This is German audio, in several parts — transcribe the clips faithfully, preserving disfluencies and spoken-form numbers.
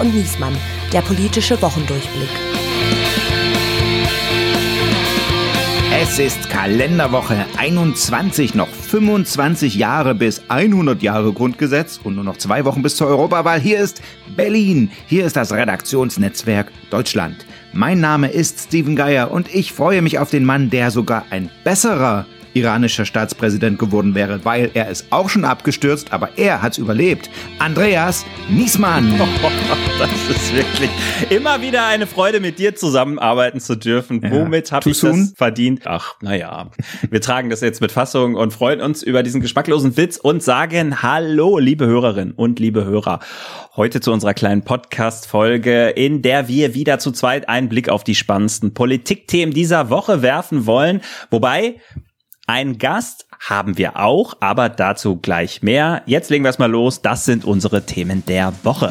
und Niesmann, der politische Wochendurchblick. Es ist Kalenderwoche einundzwanzig, noch fünfundzwanzig Jahre bis hundert Jahre Grundgesetz und nur noch zwei Wochen bis zur Europawahl. Hier ist Berlin, hier ist das Redaktionsnetzwerk Deutschland. Mein Name ist Steven Geier und ich freue mich auf den Mann, der sogar ein besserer iranischer Staatspräsident geworden wäre, weil er ist auch schon abgestürzt, aber er hat's überlebt. Andreas Niesmann. Oh, das ist wirklich immer wieder eine Freude, mit dir zusammenarbeiten zu dürfen. Ja. Womit habe ich soon? das verdient? Ach, naja. Wir tragen das jetzt mit Fassung und freuen uns über diesen geschmacklosen Witz und sagen Hallo, liebe Hörerinnen und liebe Hörer. Heute zu unserer kleinen Podcast-Folge, in der wir wieder zu zweit einen Blick auf die spannendsten Politikthemen dieser Woche werfen wollen. Wobei, einen Gast haben wir auch, aber dazu gleich mehr. Jetzt legen wir erstmal los. Das sind unsere Themen der Woche.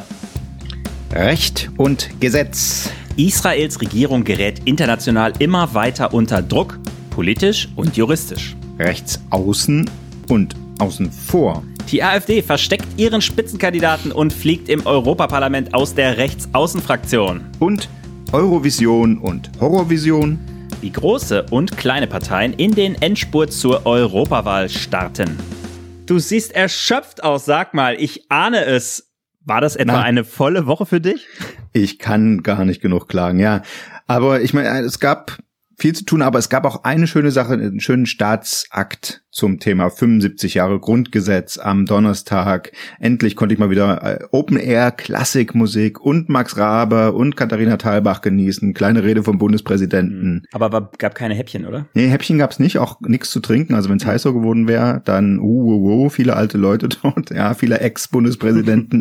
Recht und Gesetz. Israels Regierung gerät international immer weiter unter Druck, politisch und juristisch. Rechts außen und außen vor. Die AfD versteckt ihren Spitzenkandidaten und fliegt im Europaparlament aus der Rechtsaußenfraktion. Und Eurovision und Horrorvision. Wie große und kleine Parteien in den Endspurt zur Europawahl starten. Du siehst erschöpft aus, sag mal, ich ahne es. War das etwa Na, eine volle Woche für dich? Ich kann gar nicht genug klagen, ja. Aber ich meine, es gab viel zu tun, aber es gab auch eine schöne Sache, einen schönen Staatsakt zum Thema fünfundsiebzig Jahre Grundgesetz am Donnerstag. Endlich konnte ich mal wieder äh, Open-Air-Klassikmusik und Max Rabe und Katharina Thalbach genießen. Kleine Rede vom Bundespräsidenten. Aber war, gab keine Häppchen, oder? Nee, Häppchen gab's nicht, auch nichts zu trinken. Also wenn es heißer geworden wäre, dann uh, uh, uh, viele alte Leute dort, ja, viele Ex-Bundespräsidenten,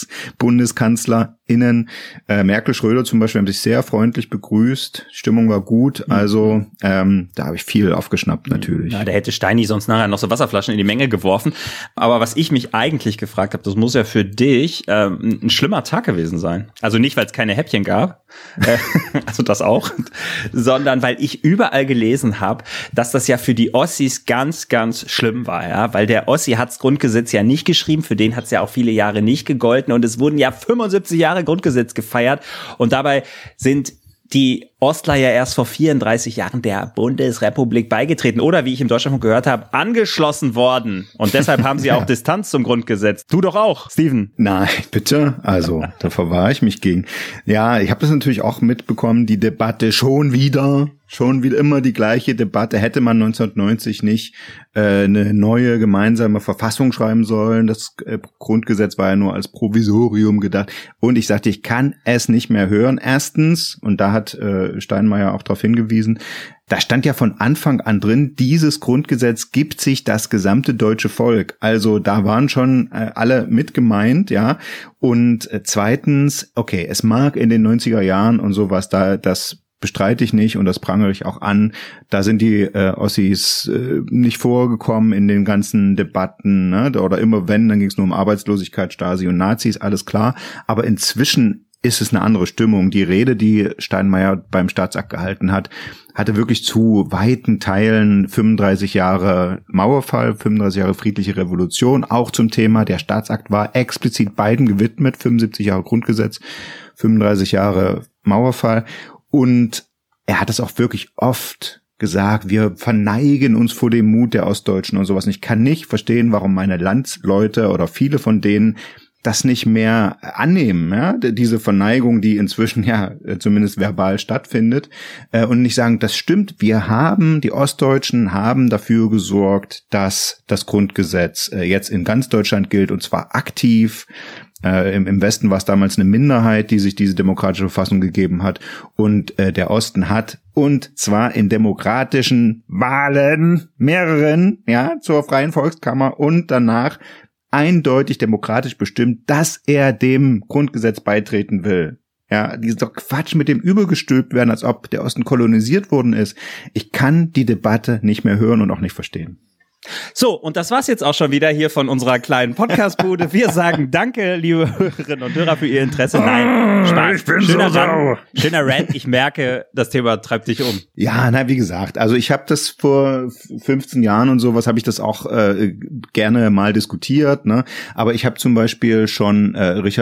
Ex-BundeskanzlerInnen. Äh, Merkel, Schröder zum Beispiel haben sich sehr freundlich begrüßt. Stimmung war gut, also ähm, da habe ich viel aufgeschnappt natürlich. Ja, da hätte Steini sonst nachher noch so Wasserflaschen in die Menge geworfen. Aber was ich mich eigentlich gefragt habe, das muss ja für dich ähm, ein schlimmer Tag gewesen sein. Also nicht, weil es keine Häppchen gab, äh, also das auch, sondern weil ich überall gelesen habe, dass das ja für die Ossis ganz, ganz schlimm war. Ja, weil der Ossi hat's Grundgesetz ja nicht geschrieben, für den hat's ja auch viele Jahre nicht gegolten und es wurden ja fünfundsiebzig Jahre Grundgesetz gefeiert und dabei sind die Ostler ja erst vor vierunddreißig Jahren der Bundesrepublik beigetreten oder, wie ich im Deutschlandfunk gehört habe, angeschlossen worden. Und deshalb haben sie auch Distanz zum Grundgesetz. Du doch auch, Steven. Nein, bitte. Also, da verwahre ich mich gegen. Ja, ich habe das natürlich auch mitbekommen, die Debatte schon wieder, schon wieder immer die gleiche Debatte. Hätte man neunzehnhundertneunzig nicht äh, eine neue gemeinsame Verfassung schreiben sollen? Das äh, Grundgesetz war ja nur als Provisorium gedacht. Und ich sagte, ich kann es nicht mehr hören. Erstens, und da hat äh, Steinmeier auch darauf hingewiesen, da stand ja von Anfang an drin, dieses Grundgesetz gibt sich das gesamte deutsche Volk. Also da waren schon äh, alle mit gemeint, ja. Und äh, zweitens, okay, es mag in den neunziger Jahren und sowas, da das bestreite ich nicht und das prangere ich auch an. Da sind die äh, Ossis äh, nicht vorgekommen in den ganzen Debatten, ne? Oder immer wenn, dann ging es nur um Arbeitslosigkeit, Stasi und Nazis, alles klar. Aber inzwischen ist es eine andere Stimmung. Die Rede, die Steinmeier beim Staatsakt gehalten hat, hatte wirklich zu weiten Teilen fünfunddreißig Jahre Mauerfall, fünfunddreißig Jahre friedliche Revolution, auch zum Thema. Der Staatsakt war explizit beiden gewidmet, fünfundsiebzig Jahre Grundgesetz, fünfunddreißig Jahre Mauerfall. Und er hat es auch wirklich oft gesagt, wir verneigen uns vor dem Mut der Ostdeutschen und sowas. Und ich kann nicht verstehen, warum meine Landsleute oder viele von denen das nicht mehr annehmen, ja, diese Verneigung, die inzwischen ja zumindest verbal stattfindet, und nicht sagen, das stimmt, wir haben, die Ostdeutschen haben dafür gesorgt, dass das Grundgesetz jetzt in ganz Deutschland gilt und zwar aktiv. Äh, im, Im Westen war es damals eine Minderheit, die sich diese demokratische Verfassung gegeben hat und äh, der Osten hat, und zwar in demokratischen Wahlen, mehreren, ja, zur Freien Volkskammer und danach eindeutig demokratisch bestimmt, dass er dem Grundgesetz beitreten will. Ja, dieser Quatsch mit dem übergestülpt werden, als ob der Osten kolonisiert worden ist. Ich kann die Debatte nicht mehr hören und auch nicht verstehen. So, und das war's jetzt auch schon wieder hier von unserer kleinen Podcast-Bude. Wir sagen danke, liebe Hörerinnen und Hörer, für Ihr Interesse. Nein, Spaß. Ich bin schöner so Rant, schöner Rant. Ich merke, das Thema treibt dich um. Ja, na, wie gesagt, also ich habe das vor fünfzehn Jahren und sowas, habe ich das auch äh, gerne mal diskutiert, ne? Aber ich habe zum Beispiel schon äh, Richard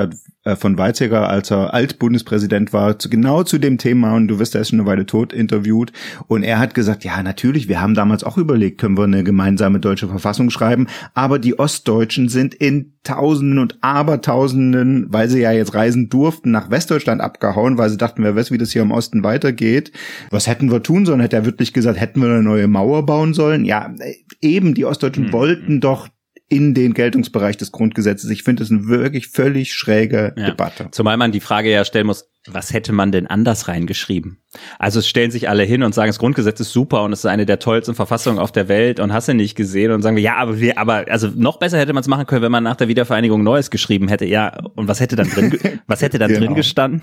von Weizsäcker, als er Altbundespräsident war, zu, genau zu dem Thema, und du wirst ja erst schon eine Weile tot, interviewt. Und er hat gesagt, ja, natürlich, wir haben damals auch überlegt, können wir eine gemeinsame deutsche Verfassung schreiben, aber die Ostdeutschen sind in Tausenden und Abertausenden, weil sie ja jetzt reisen durften, nach Westdeutschland abgehauen, weil sie dachten, wer weiß, wie das hier im Osten weitergeht. Was hätten wir tun sollen? Hätte er wirklich gesagt, hätten wir eine neue Mauer bauen sollen? Ja, eben, die Ostdeutschen hm. wollten doch in den Geltungsbereich des Grundgesetzes. Ich finde, das ist eine wirklich völlig schräge ja. Debatte. Zumal man die Frage ja stellen muss, was hätte man denn anders reingeschrieben? Also es stellen sich alle hin und sagen, das Grundgesetz ist super und es ist eine der tollsten Verfassungen auf der Welt und hast du nicht gesehen, und sagen wir, ja, aber wir, aber also noch besser hätte man es machen können, wenn man nach der Wiedervereinigung Neues geschrieben hätte. Ja, und was hätte dann drin, was hätte da genau. drin gestanden?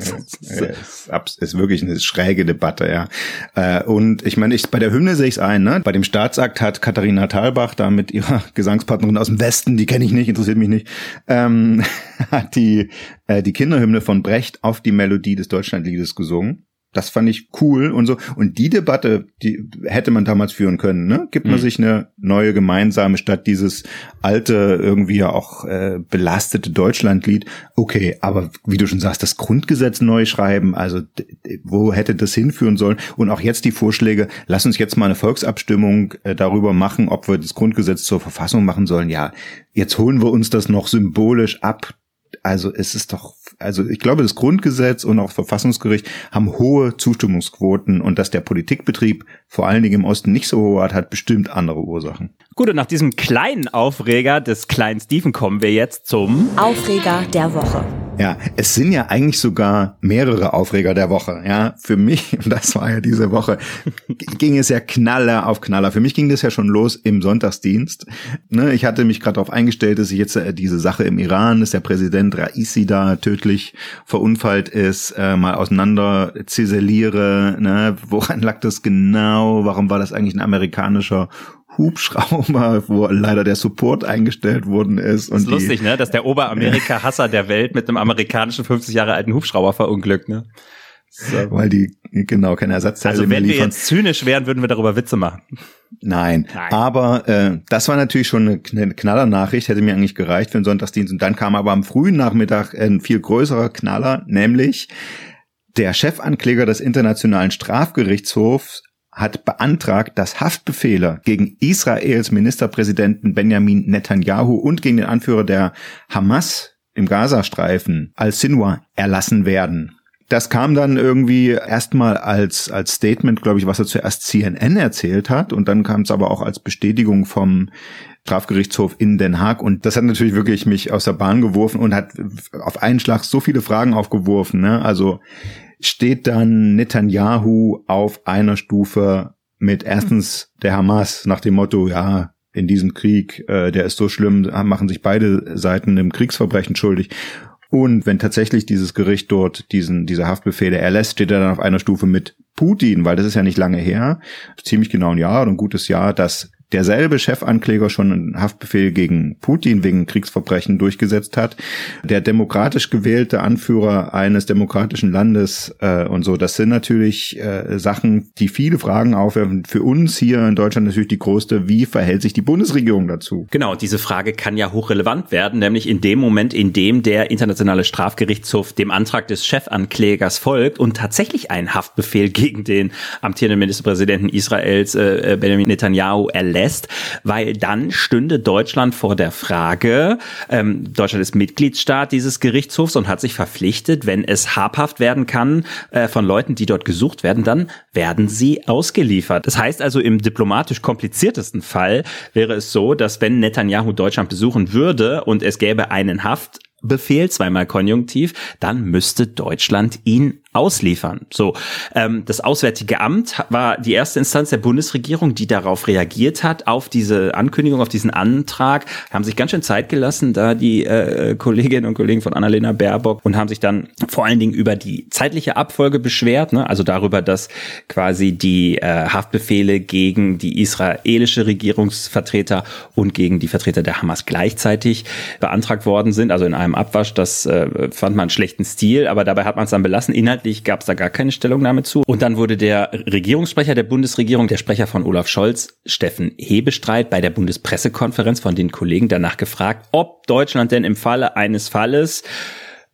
Es ist, ist wirklich eine schräge Debatte, ja. Und ich meine, ich bei der Hymne sehe ich es ein, ne? Bei dem Staatsakt hat Katharina Thalbach da mit ihrer Gesangspartnerin aus dem Westen, die kenne ich nicht, interessiert mich nicht, ähm, hat die äh, die Kinderhymne von Brecht auf die Melodie des Deutschlandliedes gesungen. Das fand ich cool und so. Und die Debatte, die hätte man damals führen können, ne? Gibt man mhm. sich eine neue gemeinsame statt dieses alte, irgendwie ja auch äh, belastete Deutschlandlied. Okay, aber wie du schon sagst, das Grundgesetz neu schreiben, also d- d- wo hätte das hinführen sollen? Und auch jetzt die Vorschläge, lass uns jetzt mal eine Volksabstimmung äh, darüber machen, ob wir das Grundgesetz zur Verfassung machen sollen. Ja, jetzt holen wir uns das noch symbolisch ab. Also es ist doch, also ich glaube, das Grundgesetz und auch das Verfassungsgericht haben hohe Zustimmungsquoten, und dass der Politikbetrieb vor allen Dingen im Osten nicht so hoch hat, hat bestimmt andere Ursachen. Gut, und nach diesem kleinen Aufreger des kleinen Stephen kommen wir jetzt zum Aufreger der Woche. Ja, es sind ja eigentlich sogar mehrere Aufreger der Woche. Ja, für mich, und das war ja diese Woche, ging es ja Knaller auf Knaller. Für mich ging das ja schon los im Sonntagsdienst. Ne, ich hatte mich gerade darauf eingestellt, dass ich jetzt äh, diese Sache im Iran, dass der Präsident Raisi da tödlich verunfallt ist, äh, mal auseinander ziseliere. Ne, woran lag das genau? Warum war das eigentlich ein amerikanischer Hubschrauber, wo leider der Support eingestellt worden ist? Und das ist lustig, ne, dass der Oberamerika-Hasser der Welt mit einem amerikanischen fünfzig Jahre alten Hubschrauber verunglückt, ne? So. Weil die genau keine Ersatzteile mehr liefern. Also wenn wir jetzt liefern. zynisch wären, würden wir darüber Witze machen. Nein, Nein. aber äh, das war natürlich schon eine, eine Knallernachricht, hätte mir eigentlich gereicht für den Sonntagsdienst. Und dann kam aber am frühen Nachmittag ein viel größerer Knaller, nämlich der Chefankläger des Internationalen Strafgerichtshofs hat beantragt, dass Haftbefehle gegen Israels Ministerpräsidenten Benjamin Netanyahu und gegen den Anführer der Hamas im Gazastreifen al-Sinwar erlassen werden. Das kam dann irgendwie erstmal als als Statement, glaube ich, was er zuerst C N N erzählt hat, und dann kam es aber auch als Bestätigung vom Strafgerichtshof in Den Haag, und das hat natürlich wirklich mich aus der Bahn geworfen und hat auf einen Schlag so viele Fragen aufgeworfen, ne? Also steht dann Netanyahu auf einer Stufe mit erstens der Hamas nach dem Motto, ja, in diesem Krieg, äh, der ist so schlimm, machen sich beide Seiten im Kriegsverbrechen schuldig. Und wenn tatsächlich dieses Gericht dort diesen diese Haftbefehle erlässt, steht er dann auf einer Stufe mit Putin, weil das ist ja nicht lange her, ziemlich genau ein Jahr oder ein gutes Jahr, dass derselbe Chefankläger schon einen Haftbefehl gegen Putin wegen Kriegsverbrechen durchgesetzt hat. Der demokratisch gewählte Anführer eines demokratischen Landes äh, und so, das sind natürlich äh, Sachen, die viele Fragen aufwerfen. Für uns hier in Deutschland natürlich die größte, wie verhält sich die Bundesregierung dazu? Genau, diese Frage kann ja hochrelevant werden, nämlich in dem Moment, in dem der Internationale Strafgerichtshof dem Antrag des Chefanklägers folgt und tatsächlich einen Haftbefehl gegen den amtierenden Ministerpräsidenten Israels, äh, Benjamin Netanyahu, erlässt. Weil dann stünde Deutschland vor der Frage, ähm, Deutschland ist Mitgliedsstaat dieses Gerichtshofs und hat sich verpflichtet, wenn es habhaft werden kann äh, von Leuten, die dort gesucht werden, dann werden sie ausgeliefert. Das heißt also, im diplomatisch kompliziertesten Fall wäre es so, dass wenn Netanyahu Deutschland besuchen würde und es gäbe einen Haftbefehl, zweimal Konjunktiv, dann müsste Deutschland ihn ausliefern. So, ähm, das Auswärtige Amt war die erste Instanz der Bundesregierung, die darauf reagiert hat, auf diese Ankündigung, auf diesen Antrag, haben sich ganz schön Zeit gelassen, da die äh, Kolleginnen und Kollegen von Annalena Baerbock, und haben sich dann vor allen Dingen über die zeitliche Abfolge beschwert, ne? Also darüber, dass quasi die äh, Haftbefehle gegen die israelische Regierungsvertreter und gegen die Vertreter der Hamas gleichzeitig beantragt worden sind, also in einem Abwasch. Das äh, fand man schlechten Stil, aber dabei hat man es dann belassen. Inhaltlich gab es da gar keine Stellungnahme zu. Und dann wurde der Regierungssprecher der Bundesregierung, der Sprecher von Olaf Scholz, Steffen Hebestreit, bei der Bundespressekonferenz von den Kollegen danach gefragt, ob Deutschland denn im Falle eines Falles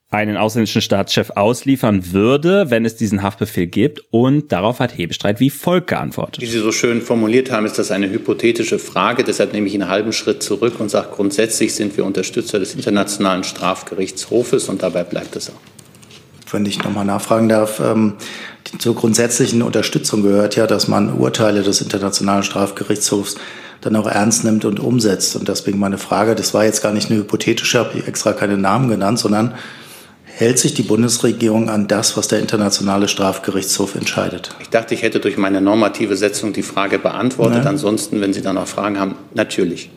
einen ausländischen Staatschef ausliefern würde, wenn es diesen Haftbefehl gibt. Und darauf hat Hebestreit wie folgt geantwortet. Wie Sie so schön formuliert haben, ist das eine hypothetische Frage. Deshalb nehme ich einen halben Schritt zurück und sage, grundsätzlich sind wir Unterstützer des Internationalen Strafgerichtshofes und dabei bleibt es auch. Wenn ich nochmal nachfragen darf, ähm, zur grundsätzlichen Unterstützung gehört ja, dass man Urteile des Internationalen Strafgerichtshofs dann auch ernst nimmt und umsetzt. Und deswegen meine Frage, das war jetzt gar nicht eine hypothetische, habe ich extra keine Namen genannt, sondern hält sich die Bundesregierung an das, was der Internationale Strafgerichtshof entscheidet? Ich dachte, ich hätte durch meine normative Setzung die Frage beantwortet. Ja. Ansonsten, wenn Sie da noch Fragen haben, natürlich.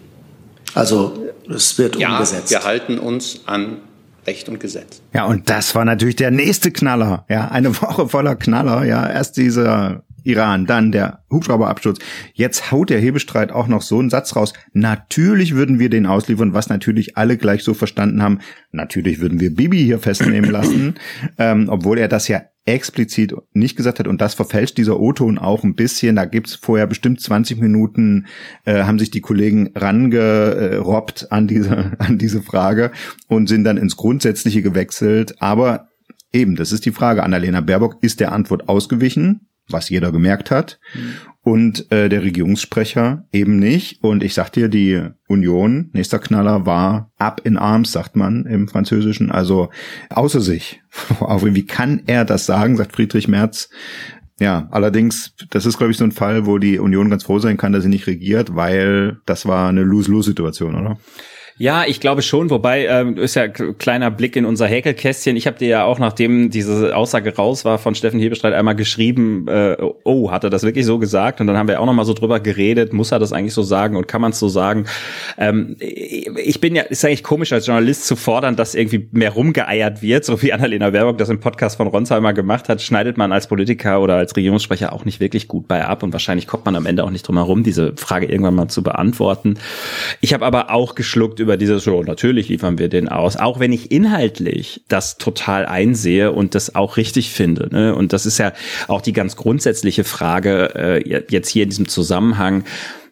Also es wird ja, umgesetzt. Wir halten uns an Recht und Gesetz. Ja, und das war natürlich der nächste Knaller. Ja, eine Woche voller Knaller. Ja, erst dieser Iran, dann der Hubschrauberabsturz. Jetzt haut der Hebestreit auch noch so einen Satz raus. Natürlich würden wir den ausliefern, was natürlich alle gleich so verstanden haben. Natürlich würden wir Bibi hier festnehmen lassen, ähm, obwohl er das ja explizit nicht gesagt hat. Und das verfälscht dieser O-Ton auch ein bisschen. Da gibt's vorher bestimmt zwanzig Minuten, äh, haben sich die Kollegen rangerobbt an diese, an diese Frage und sind dann ins Grundsätzliche gewechselt. Aber eben, das ist die Frage. Annalena Baerbock ist der Antwort ausgewichen, was jeder gemerkt hat. Mhm. Und äh, der Regierungssprecher eben nicht. Und ich sag dir, die Union, nächster Knaller, war up in arms, sagt man im Französischen, also außer sich. Wie kann er das sagen, sagt Friedrich Merz. Ja, allerdings, das ist, glaube ich, so ein Fall, wo die Union ganz froh sein kann, dass sie nicht regiert, weil das war eine Lose-Lose-Situation, oder? Ja, ich glaube schon, wobei ähm, ist ja ein kleiner Blick in unser Häkelkästchen. Ich habe dir ja auch, nachdem diese Aussage raus war von Steffen Hebestreit, einmal geschrieben, äh, oh, hat er das wirklich so gesagt? Und dann haben wir auch noch mal so drüber geredet, muss er das eigentlich so sagen und kann man es so sagen? Ähm, ich bin ja, ist eigentlich komisch als Journalist zu fordern, dass irgendwie mehr rumgeeiert wird, so wie Annalena Baerbock das im Podcast von Ronsheimer gemacht hat, schneidet man als Politiker oder als Regierungssprecher auch nicht wirklich gut bei ab und wahrscheinlich kommt man am Ende auch nicht drum herum, diese Frage irgendwann mal zu beantworten. Ich habe aber auch geschluckt über dieses Show. Natürlich liefern wir den aus, auch wenn ich inhaltlich das total einsehe und das auch richtig finde. Ne? Und das ist ja auch die ganz grundsätzliche Frage äh, jetzt hier in diesem Zusammenhang.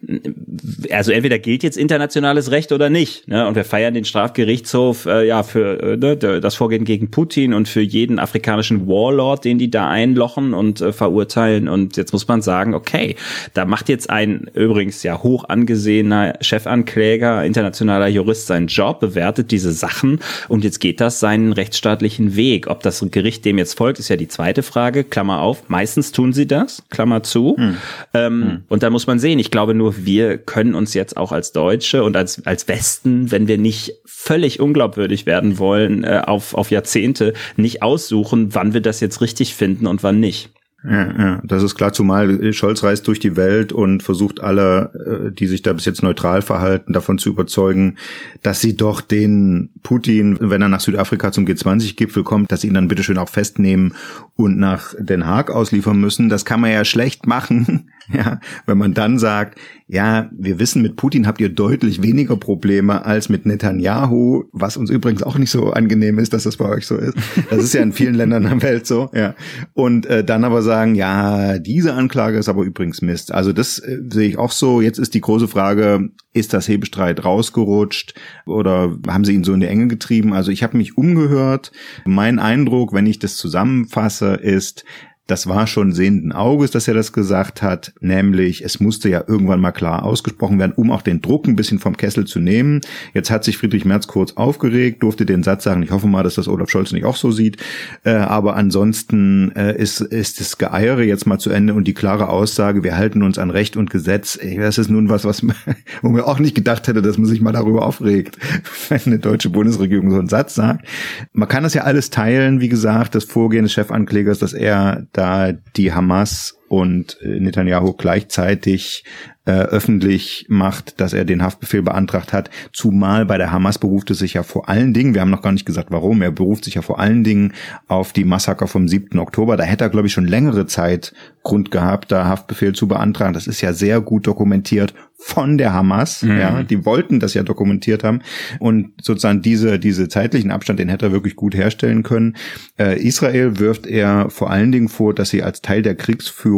Also entweder gilt jetzt internationales Recht oder nicht, ne? Und wir feiern den Strafgerichtshof äh, ja für äh, ne, das Vorgehen gegen Putin und für jeden afrikanischen Warlord, den die da einlochen und äh, verurteilen. Und jetzt muss man sagen, okay, da macht jetzt ein übrigens ja hoch angesehener Chefankläger, internationaler Jurist seinen Job, bewertet diese Sachen und jetzt geht das seinen rechtsstaatlichen Weg. Ob das Gericht dem jetzt folgt, ist ja die zweite Frage. Klammer auf. Meistens tun sie das. Klammer zu. Hm. Ähm, hm. Und da muss man sehen. Ich glaube nur, wir können uns jetzt auch als Deutsche und als als Westen, wenn wir nicht völlig unglaubwürdig werden wollen, äh, auf auf Jahrzehnte, nicht aussuchen, wann wir das jetzt richtig finden und wann nicht. Ja, ja, das ist klar, zumal Scholz reist durch die Welt und versucht alle, die sich da bis jetzt neutral verhalten, davon zu überzeugen, dass sie doch den Putin, wenn er nach Südafrika zum G zwanzig Gipfel kommt, dass sie ihn dann bitteschön auch festnehmen und nach Den Haag ausliefern müssen. Das kann man ja schlecht machen, ja, wenn man dann sagt, ja, wir wissen, mit Putin habt ihr deutlich weniger Probleme als mit Netanyahu, was uns übrigens auch nicht so angenehm ist, dass das bei euch so ist. Das ist ja in vielen Ländern der Welt so, ja. Und äh, dann aber sagen, ja, diese Anklage ist aber übrigens Mist. Also das äh, sehe ich auch so. Jetzt ist die große Frage, ist das Hebestreit rausgerutscht oder haben sie ihn so in die Enge getrieben? Also ich habe mich umgehört. Mein Eindruck, wenn ich das zusammenfasse, ist, das war schon sehenden Auges, dass er das gesagt hat, nämlich es musste ja irgendwann mal klar ausgesprochen werden, um auch den Druck ein bisschen vom Kessel zu nehmen. Jetzt hat sich Friedrich Merz kurz aufgeregt, durfte den Satz sagen, ich hoffe mal, dass das Olaf Scholz nicht auch so sieht, äh, aber ansonsten äh, ist, ist das Geeiere jetzt mal zu Ende und die klare Aussage, wir halten uns an Recht und Gesetz, das ist nun was, was wo man auch nicht gedacht hätte, dass man sich mal darüber aufregt, wenn eine deutsche Bundesregierung so einen Satz sagt. Man kann das ja alles teilen, wie gesagt, das Vorgehen des Chefanklägers, dass er da die Hamas und Netanyahu gleichzeitig äh, öffentlich macht, dass er den Haftbefehl beantragt hat. Zumal bei der Hamas beruft es sich ja vor allen Dingen, wir haben noch gar nicht gesagt, warum, er beruft sich ja vor allen Dingen auf die Massaker vom siebten Oktober. Da hätte er, glaube ich, schon längere Zeit Grund gehabt, da Haftbefehl zu beantragen. Das ist ja sehr gut dokumentiert von der Hamas. Mhm. Ja, die wollten das ja dokumentiert haben. Und sozusagen diese diese zeitlichen Abstand, den hätte er wirklich gut herstellen können. Äh, Israel wirft er vor allen Dingen vor, dass sie als Teil der Kriegsführung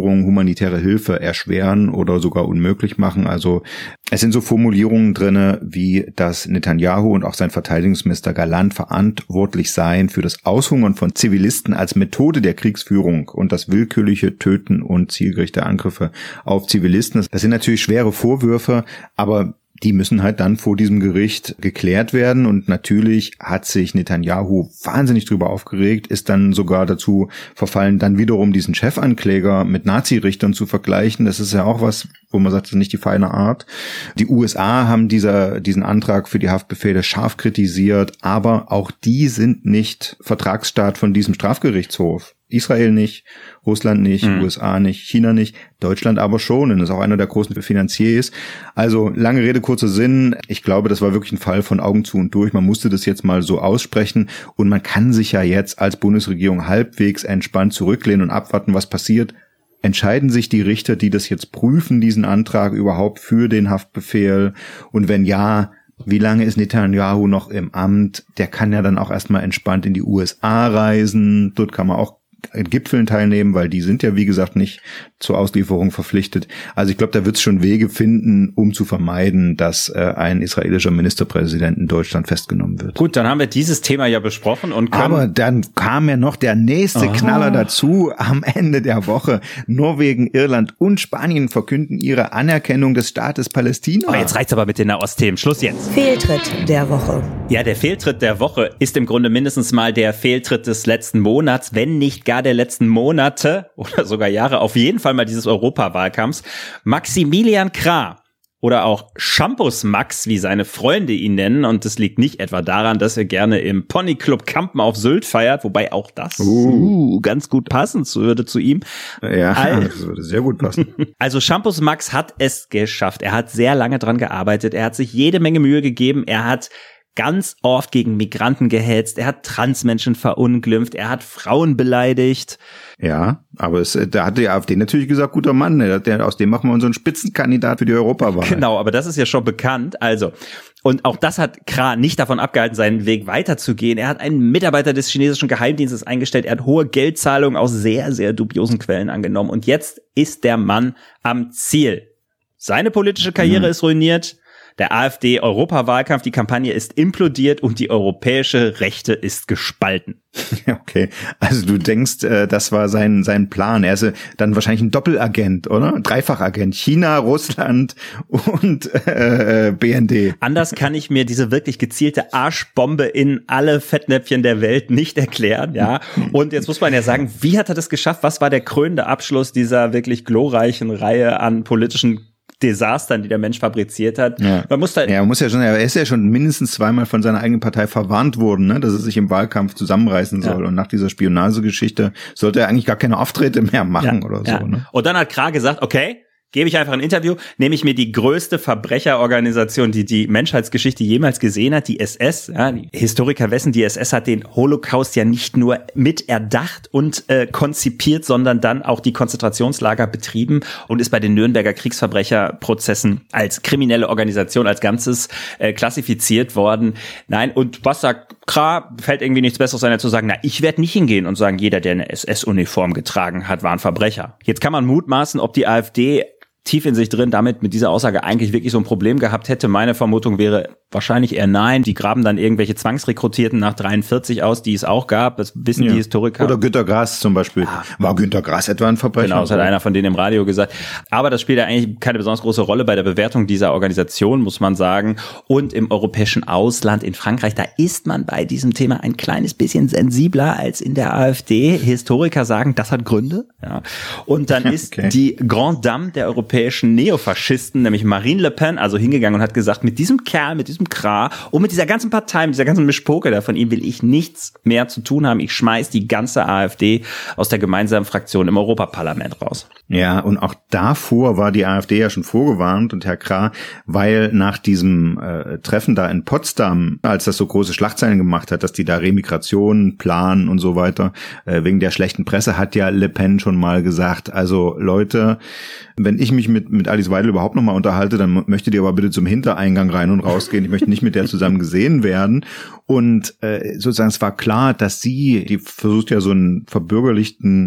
Kriegsführung, humanitäre Hilfe erschweren oder sogar unmöglich machen. Also es sind so Formulierungen drinne, wie dass Netanyahu und auch sein Verteidigungsminister Galland verantwortlich seien für das Aushungern von Zivilisten als Methode der Kriegsführung und das willkürliche Töten und zielgerichtete Angriffe auf Zivilisten. Das sind natürlich schwere Vorwürfe, aber die müssen halt dann vor diesem Gericht geklärt werden. Und natürlich hat sich Netanyahu wahnsinnig drüber aufgeregt, ist dann sogar dazu verfallen, dann wiederum diesen Chefankläger mit Nazirichtern zu vergleichen. Das ist ja auch was, wo man sagt, das ist nicht die feine Art. Die U S A haben dieser, diesen Antrag für die Haftbefehle scharf kritisiert, aber auch die sind nicht Vertragsstaat von diesem Strafgerichtshof. Israel nicht, Russland nicht, mhm. U S A nicht, China nicht, Deutschland aber schon, und ist auch einer der großen Finanziers. Also lange Rede, kurzer Sinn. Ich glaube, das war wirklich ein Fall von Augen zu und durch. Man musste das jetzt mal so aussprechen und man kann sich ja jetzt als Bundesregierung halbwegs entspannt zurücklehnen und abwarten, was passiert. Entscheiden sich die Richter, die das jetzt prüfen, diesen Antrag überhaupt für den Haftbefehl? Und wenn ja, wie lange ist Netanyahu noch im Amt? Der kann ja dann auch erstmal entspannt in die U S A reisen. Dort kann man auch in Gipfeln teilnehmen, weil die sind ja, wie gesagt, nicht zur Auslieferung verpflichtet. Also ich glaube, da wird es schon Wege finden, um zu vermeiden, dass äh, ein israelischer Ministerpräsident in Deutschland festgenommen wird. Gut, dann haben wir dieses Thema ja besprochen und können... Aber dann kam ja noch der nächste oh. Knaller dazu am Ende der Woche. Norwegen, Irland und Spanien verkünden ihre Anerkennung des Staates Palästina. Oh, jetzt reicht's aber mit den Nahostthemen. Schluss jetzt. Fehltritt der Woche. Ja, der Fehltritt der Woche ist im Grunde mindestens mal der Fehltritt des letzten Monats, wenn nicht gar der letzten Monate oder sogar Jahre, auf jeden Fall mal dieses Europawahlkampfs. Maximilian Krah oder auch Shampoos Max, wie seine Freunde ihn nennen, und das liegt nicht etwa daran, dass er gerne im Ponyclub Kampen auf Sylt feiert, wobei auch das uh. Uh, ganz gut passen würde zu ihm. Ja, also, das würde sehr gut passen. Also Shampoos Max hat es geschafft. Er hat sehr lange dran gearbeitet. Er hat sich jede Menge Mühe gegeben. Er hat ganz oft gegen Migranten gehetzt, er hat Transmenschen verunglimpft, er hat Frauen beleidigt. Ja, aber es, da hat die AfD natürlich gesagt, guter Mann, der, der, aus dem machen wir unseren Spitzenkandidat für die Europawahl. Genau, aber das ist ja schon bekannt. Also, und auch das hat Krah nicht davon abgehalten, seinen Weg weiterzugehen. Er hat einen Mitarbeiter des chinesischen Geheimdienstes eingestellt, er hat hohe Geldzahlungen aus sehr, sehr dubiosen Quellen angenommen. Und jetzt ist der Mann am Ziel. Seine politische Karriere mhm. ist ruiniert. Der AfD-Europawahlkampf, die Kampagne ist implodiert und die europäische Rechte ist gespalten. Okay, also du denkst, das war sein sein Plan. Er ist dann wahrscheinlich ein Doppelagent, oder? Ein Dreifachagent. China, Russland und äh, B N D. Anders kann ich mir diese wirklich gezielte Arschbombe in alle Fettnäpfchen der Welt nicht erklären, ja. Und jetzt muss man ja sagen, wie hat er das geschafft? Was war der krönende Abschluss dieser wirklich glorreichen Reihe an politischen Desastern, die der Mensch fabriziert hat? Ja. Man muss, halt ja, man muss ja schon, er ist ja schon mindestens zweimal von seiner eigenen Partei verwarnt worden, ne, dass er sich im Wahlkampf zusammenreißen soll. Ja. Und nach dieser Spionagegeschichte sollte er eigentlich gar keine Auftritte mehr machen ja. oder so. Ja. Ne? Und dann hat Krah gesagt, okay, gebe ich einfach ein Interview, nehme ich mir die größte Verbrecherorganisation, die die Menschheitsgeschichte jemals gesehen hat, die S S. Ja, die Historiker wissen, die S S hat den Holocaust ja nicht nur mit erdacht und äh, konzipiert, sondern dann auch die Konzentrationslager betrieben und ist bei den Nürnberger Kriegsverbrecherprozessen als kriminelle Organisation als Ganzes äh, klassifiziert worden. Nein, und was sagt Krah? Fällt irgendwie nichts Besseres ein, als zu sagen, na, ich werde nicht hingehen und sagen, jeder, der eine S S-Uniform getragen hat, war ein Verbrecher. Jetzt kann man mutmaßen, ob die AfD tief in sich drin damit mit dieser Aussage eigentlich wirklich so ein Problem gehabt hätte. Meine Vermutung wäre wahrscheinlich eher nein. Die graben dann irgendwelche Zwangsrekrutierten nach dreiundvierzig aus, die es auch gab. Das wissen ja. die Historiker. Oder Günter Grass zum Beispiel. Ah. War Günter Grass etwa ein Verbrecher? Genau, das hat einer von denen im Radio gesagt. Aber das spielt ja eigentlich keine besonders große Rolle bei der Bewertung dieser Organisation, muss man sagen. Und im europäischen Ausland, in Frankreich, da ist man bei diesem Thema ein kleines bisschen sensibler als in der AfD. Historiker sagen, das hat Gründe. Ja. Und dann ist okay. die Grande Dame der europäischen Neofaschisten, nämlich Marine Le Pen, also hingegangen und hat gesagt, mit diesem Kerl, mit diesem Krah und mit dieser ganzen Partei, mit dieser ganzen Mischpoke da von ihm will ich nichts mehr zu tun haben. Ich schmeiß die ganze AfD aus der gemeinsamen Fraktion im Europaparlament raus. Ja, und auch davor war die AfD ja schon vorgewarnt und Herr Krah, weil nach diesem äh, Treffen da in Potsdam, als das so große Schlagzeilen gemacht hat, dass die da Remigration planen und so weiter, äh, wegen der schlechten Presse, hat ja Le Pen schon mal gesagt, also Leute, wenn ich mich mit mit Alice Weidel überhaupt noch mal unterhalte, dann möchtet ihr aber bitte zum Hintereingang rein und rausgehen. Ich möchte nicht mit der zusammen gesehen werden. Und äh, sozusagen es war klar, dass sie, die versucht ja so einen verbürgerlichten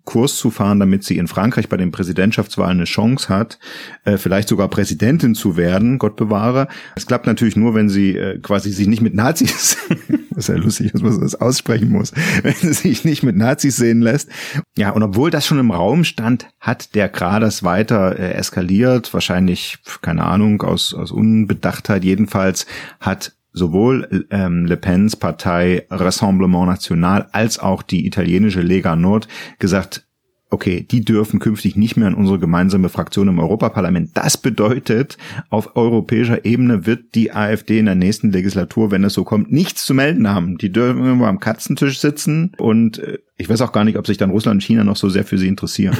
Kurs zu fahren, damit sie in Frankreich bei den Präsidentschaftswahlen eine Chance hat, äh, vielleicht sogar Präsidentin zu werden, Gott bewahre. Es klappt natürlich nur, wenn sie äh, quasi sich nicht mit Nazis, das ist ja lustig, dass man das aussprechen muss, wenn sie sich nicht mit Nazis sehen lässt. Ja, und obwohl das schon im Raum stand, hat der Gradus weiter äh, eskaliert, wahrscheinlich, keine Ahnung, aus, aus Unbedachtheit jedenfalls, hat sowohl ähm, Le Pens Partei Rassemblement National als auch die italienische Lega Nord gesagt, okay, die dürfen künftig nicht mehr in unsere gemeinsame Fraktion im Europaparlament. Das bedeutet, auf europäischer Ebene wird die AfD in der nächsten Legislatur, wenn es so kommt, nichts zu melden haben. Die dürfen immer am Katzentisch sitzen und äh, ich weiß auch gar nicht, ob sich dann Russland und China noch so sehr für sie interessieren.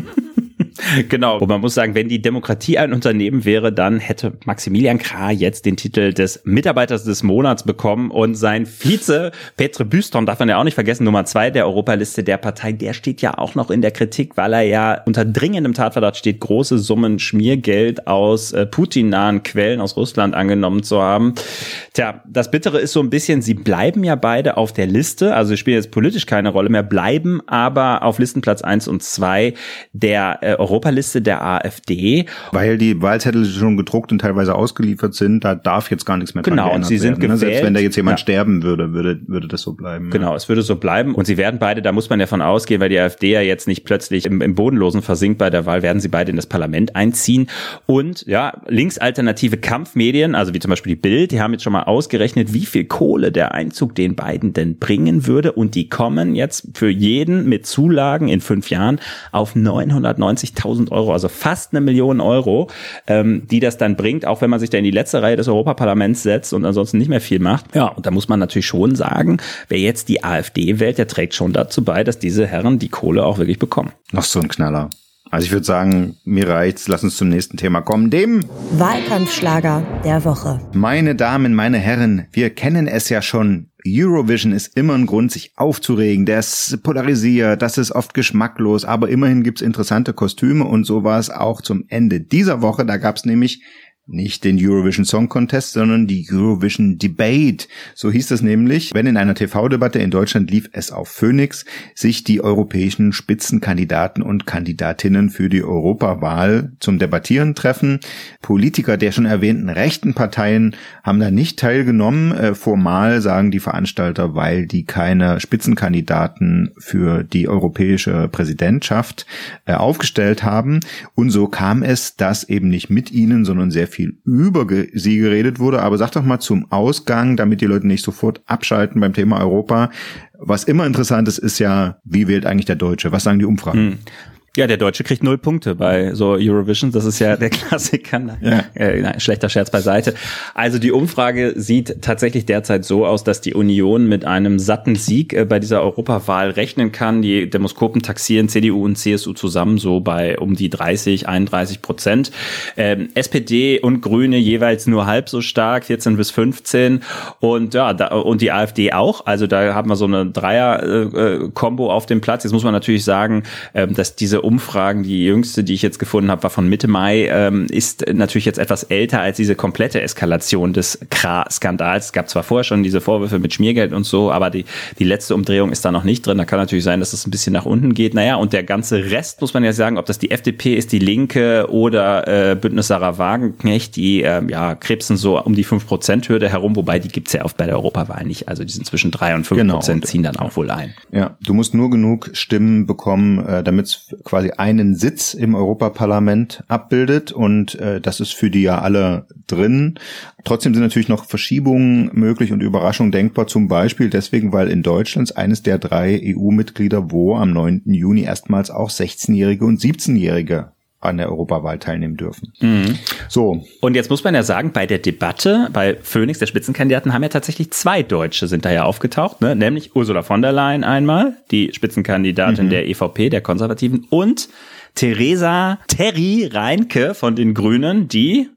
Genau. Und man muss sagen, wenn die Demokratie ein Unternehmen wäre, dann hätte Maximilian Krah jetzt den Titel des Mitarbeiters des Monats bekommen und sein Vize Petr Büston, darf man ja auch nicht vergessen, Nummer zwei der Europaliste der Partei, der steht ja auch noch in der Kritik, weil er ja unter dringendem Tatverdacht steht, große Summen Schmiergeld aus äh, Putin-nahen Quellen aus Russland angenommen zu haben. Tja, das Bittere ist so ein bisschen, sie bleiben ja beide auf der Liste, also sie spielen jetzt politisch keine Rolle mehr, bleiben aber auf Listenplatz eins und zwei der äh, Europaliste der AfD. Weil die Wahlzettel schon gedruckt und teilweise ausgeliefert sind, da darf jetzt gar nichts mehr dran geändert werden. Genau, und sie sind gewählt. Selbst wenn da jetzt jemand ja. sterben würde, würde, würde das so bleiben. Genau, ja. Es würde so bleiben. Und sie werden beide, da muss man ja von ausgehen, weil die AfD ja jetzt nicht plötzlich im, im Bodenlosen versinkt bei der Wahl, werden sie beide in das Parlament einziehen. Und ja, linksalternative Kampfmedien, also wie zum Beispiel die Bild, die haben jetzt schon mal ausgerechnet, wie viel Kohle der Einzug den beiden denn bringen würde. Und die kommen jetzt für jeden mit Zulagen in fünf Jahren auf neunhundertneunzigtausend Euro, also fast eine Million Euro, ähm, die das dann bringt, auch wenn man sich da in die letzte Reihe des Europaparlaments setzt und ansonsten nicht mehr viel macht. Ja, und da muss man natürlich schon sagen, wer jetzt die AfD wählt, der trägt schon dazu bei, dass diese Herren die Kohle auch wirklich bekommen. Noch so ein Knaller. Also ich würde sagen, mir reicht's. Lass uns zum nächsten Thema kommen, dem Wahlkampfschlager der Woche. Meine Damen, meine Herren, wir kennen es ja schon. Eurovision ist immer ein Grund, sich aufzuregen. Der ist polarisiert, das ist oft geschmacklos, aber immerhin gibt's interessante Kostüme und so war es auch zum Ende dieser Woche. Da gab's nämlich nicht den Eurovision Song Contest, sondern die Eurovision Debate. So hieß es nämlich, wenn in einer T V-Debatte in Deutschland lief es auf Phoenix, sich die europäischen Spitzenkandidaten und Kandidatinnen für die Europawahl zum Debattieren treffen. Politiker der schon erwähnten rechten Parteien haben da nicht teilgenommen. Äh, formal sagen die Veranstalter, weil die keine Spitzenkandidaten für die europäische Präsidentschaft äh, aufgestellt haben. Und so kam es, dass eben nicht mit ihnen, sondern sehr viel über sie geredet wurde. Aber sag doch mal zum Ausgang, damit die Leute nicht sofort abschalten beim Thema Europa. Was immer interessant ist, ist ja, wie wählt eigentlich der Deutsche? Was sagen die Umfragen? Hm. Ja, der Deutsche kriegt null Punkte bei so Eurovision. Das ist ja der Klassiker. Ja. Äh, nein, schlechter Scherz beiseite. Also die Umfrage sieht tatsächlich derzeit so aus, dass die Union mit einem satten Sieg äh, bei dieser Europawahl rechnen kann. Die Demoskopen taxieren C D U und C S U zusammen so bei um die dreißig, einunddreißig Prozent. Ähm, S P D und Grüne jeweils nur halb so stark, vierzehn bis fünfzehn. Und ja, da, und die AfD auch. Also da haben wir so eine Dreier-Kombo äh, auf dem Platz. Jetzt muss man natürlich sagen, äh, dass diese Umfragen, die jüngste, die ich jetzt gefunden habe, war von Mitte Mai, ähm, ist natürlich jetzt etwas älter als diese komplette Eskalation des Krah-Skandals. Es gab zwar vorher schon diese Vorwürfe mit Schmiergeld und so, aber die, die letzte Umdrehung ist da noch nicht drin. Da kann natürlich sein, dass es ein bisschen nach unten geht. Naja, und der ganze Rest, muss man ja sagen, ob das die F D P ist, die Linke oder äh, Bündnis Sarah Wagenknecht, die äh, ja krebsen so um die fünf Prozent Hürde herum, wobei die gibt's ja oft bei der Europawahl nicht. Also die sind zwischen drei und fünf Prozent, genau, ziehen dann auch wohl ein. Ja, du musst nur genug Stimmen bekommen, äh, damit es quasi einen Sitz im Europaparlament abbildet und äh, das ist für die ja alle drin. Trotzdem sind natürlich noch Verschiebungen möglich und Überraschungen denkbar, zum Beispiel deswegen, weil in Deutschland eines der drei E U-Mitglieder, wo am neunten Juni erstmals auch sechzehnjährige und siebzehnjährige an der Europawahl teilnehmen dürfen. Mhm. So. Und jetzt muss man ja sagen, bei der Debatte, bei Phoenix, der Spitzenkandidaten, haben ja tatsächlich zwei Deutsche sind da ja aufgetaucht, ne? Nämlich Ursula von der Leyen einmal, die Spitzenkandidatin mhm. der E V P, der Konservativen, und Theresa Terry Reinke von den Grünen, die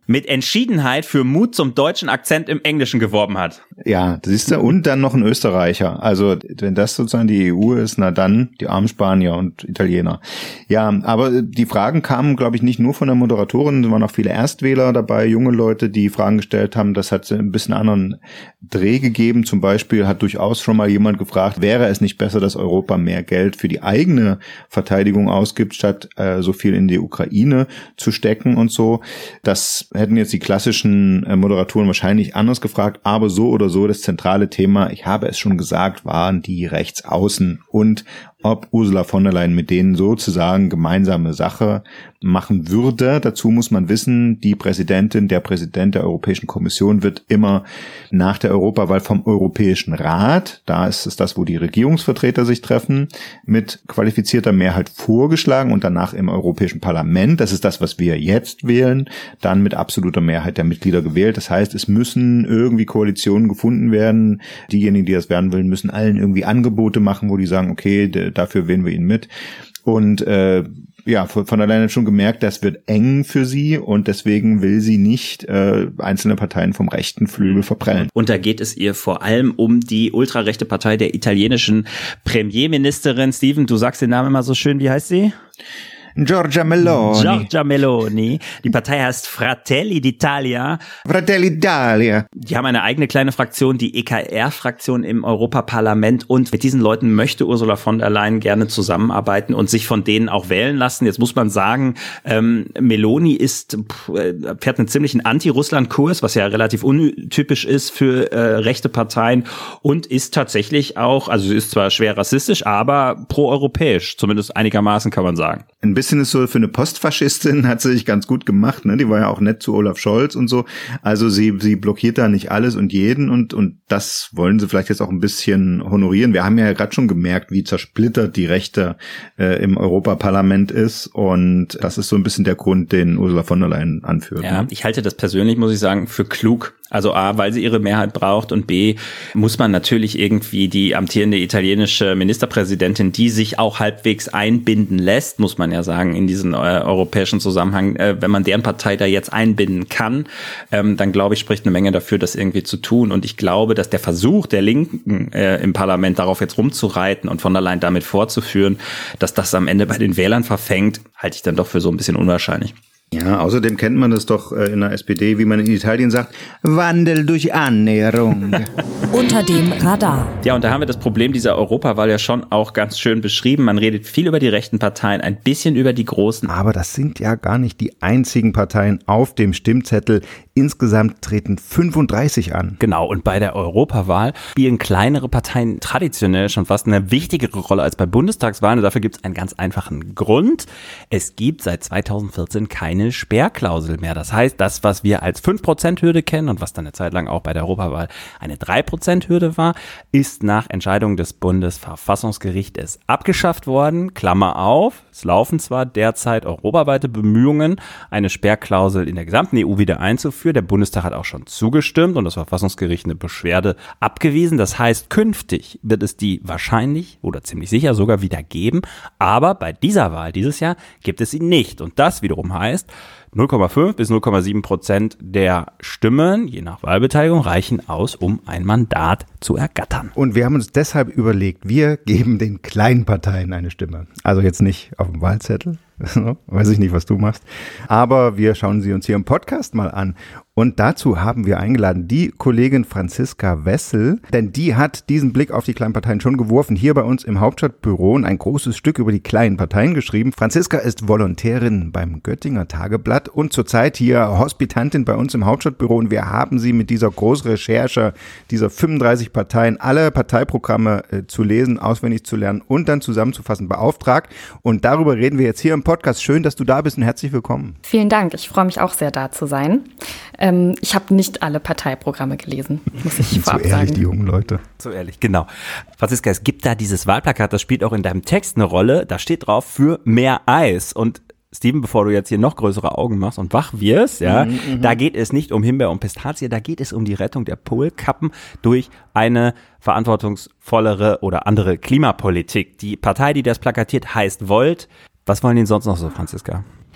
mit Entschiedenheit für Mut zum deutschen Akzent im Englischen geworben hat. Ja, das ist der, und dann noch ein Österreicher. Also wenn das sozusagen die E U ist, na dann die armen Spanier und Italiener. Ja, aber die Fragen kamen, glaube ich, nicht nur von der Moderatorin, es waren auch viele Erstwähler dabei, junge Leute, die Fragen gestellt haben. Das hat ein bisschen anderen Dreh gegeben. Zum Beispiel hat durchaus schon mal jemand gefragt, wäre es nicht besser, dass Europa mehr Geld für die eigene Verteidigung ausgibt, statt äh, so viel in die Ukraine zu stecken und so. Das hätten jetzt die klassischen äh, Moderatoren wahrscheinlich anders gefragt, aber so oder so das zentrale Thema, ich habe es schon gesagt, waren die Rechtsaußen und ob Ursula von der Leyen mit denen sozusagen gemeinsame Sache machen würde. Dazu muss man wissen, die Präsidentin, der Präsident der Europäischen Kommission wird immer nach der Europawahl vom Europäischen Rat, da ist es das, wo die Regierungsvertreter sich treffen, mit qualifizierter Mehrheit vorgeschlagen und danach im Europäischen Parlament, das ist das, was wir jetzt wählen, dann mit absoluter Mehrheit der Mitglieder gewählt. Das heißt, es müssen irgendwie Koalitionen gefunden werden. Diejenigen, die das werden wollen, müssen allen irgendwie Angebote machen, wo die sagen, okay, dafür wählen wir ihn mit. Und äh, ja, von, von alleine schon gemerkt, das wird eng für sie und deswegen will sie nicht äh, einzelne Parteien vom rechten Flügel verprellen. Und da geht es ihr vor allem um die ultrarechte Partei der italienischen Premierministerin. Steven, du sagst den Namen immer so schön, wie heißt sie? Giorgia Meloni. Giorgia Meloni. Die Partei heißt Fratelli d'Italia. Fratelli d'Italia. Die haben eine eigene kleine Fraktion, die E K R-Fraktion im Europaparlament. Und mit diesen Leuten möchte Ursula von der Leyen gerne zusammenarbeiten und sich von denen auch wählen lassen. Jetzt muss man sagen, ähm, Meloni ist, fährt einen ziemlichen Anti-Russland-Kurs, was ja relativ untypisch ist für äh, rechte Parteien und ist tatsächlich auch, also sie ist zwar schwer rassistisch, aber pro-europäisch, zumindest einigermaßen kann man sagen. Ein bisschen ist so, für eine Postfaschistin hat sie sich ganz gut gemacht, ne? Die war ja auch nett zu Olaf Scholz und so. Also sie sie blockiert da nicht alles und jeden und und das wollen sie vielleicht jetzt auch ein bisschen honorieren. Wir haben ja gerade schon gemerkt, wie zersplittert die Rechte äh, im Europaparlament ist und das ist so ein bisschen der Grund, den Ursula von der Leyen anführt. Ja, ne? Ich halte das persönlich, muss ich sagen, für klug. Also A, weil sie ihre Mehrheit braucht und B, muss man natürlich irgendwie die amtierende italienische Ministerpräsidentin, die sich auch halbwegs einbinden lässt, muss man ja sagen, in diesen äh, europäischen Zusammenhang, äh, wenn man deren Partei da jetzt einbinden kann, ähm, dann glaube ich, spricht eine Menge dafür, das irgendwie zu tun. Und ich glaube, dass der Versuch der Linken äh, im Parlament darauf jetzt rumzureiten und von der Leyen damit vorzuführen, dass das am Ende bei den Wählern verfängt, halte ich dann doch für so ein bisschen unwahrscheinlich. Ja, außerdem kennt man das doch in der S P D, wie man in Italien sagt, Wandel durch Annäherung. Unter dem Radar. Ja, und da haben wir das Problem dieser Europawahl ja schon auch ganz schön beschrieben. Man redet viel über die rechten Parteien, ein bisschen über die großen. Aber das sind ja gar nicht die einzigen Parteien auf dem Stimmzettel. Insgesamt treten fünfunddreißig an. Genau, und bei der Europawahl spielen kleinere Parteien traditionell schon fast eine wichtigere Rolle als bei Bundestagswahlen. Und dafür gibt es einen ganz einfachen Grund. Es gibt seit zweitausendvierzehn keine Sperrklausel mehr. Das heißt, das, was wir als fünf Prozent Hürde kennen und was dann eine Zeit lang auch bei der Europawahl eine drei Prozent Hürde war, ist nach Entscheidung des Bundesverfassungsgerichtes abgeschafft worden. Klammer auf, es laufen zwar derzeit europaweite Bemühungen, eine Sperrklausel in der gesamten E U wieder einzuführen. Der Bundestag hat auch schon zugestimmt und das Verfassungsgericht eine Beschwerde abgewiesen. Das heißt, künftig wird es die wahrscheinlich oder ziemlich sicher sogar wieder geben. Aber bei dieser Wahl dieses Jahr gibt es sie nicht. Und das wiederum heißt, null Komma fünf bis null Komma sieben Prozent der Stimmen, je nach Wahlbeteiligung, reichen aus, um ein Mandat zu ergattern. Und wir haben uns deshalb überlegt, wir geben den kleinen Parteien eine Stimme. Also jetzt nicht auf dem Wahlzettel, weiß ich nicht, was du machst, aber wir schauen sie uns hier im Podcast mal an. Und dazu haben wir eingeladen die Kollegin Franziska Wessel, denn die hat diesen Blick auf die kleinen Parteien schon geworfen, hier bei uns im Hauptstadtbüro und ein großes Stück über die kleinen Parteien geschrieben. Franziska ist Volontärin beim Göttinger Tageblatt und zurzeit hier Hospitantin bei uns im Hauptstadtbüro und wir haben sie mit dieser Großrecherche dieser fünfunddreißig Parteien, alle Parteiprogramme äh, zu lesen, auswendig zu lernen und dann zusammenzufassen beauftragt. Und darüber reden wir jetzt hier im Podcast. Schön, dass du da bist und herzlich willkommen. Vielen Dank. Ich freue mich auch sehr, da zu sein. Ähm, ich habe nicht alle Parteiprogramme gelesen, muss ich vorab sagen. So ehrlich, die jungen Leute. So ehrlich, genau. Franziska, es gibt da dieses Wahlplakat, das spielt auch in deinem Text eine Rolle. Da steht drauf, für mehr Eis. Und Steven, bevor du jetzt hier noch größere Augen machst und wach wirst, ja, mhm, da geht es nicht um Himbeer und Pistazie, da geht es um die Rettung der Polkappen durch eine verantwortungsvollere oder andere Klimapolitik. Die Partei, die das plakatiert, heißt Volt. Was wollen die sonst noch so, Franziska?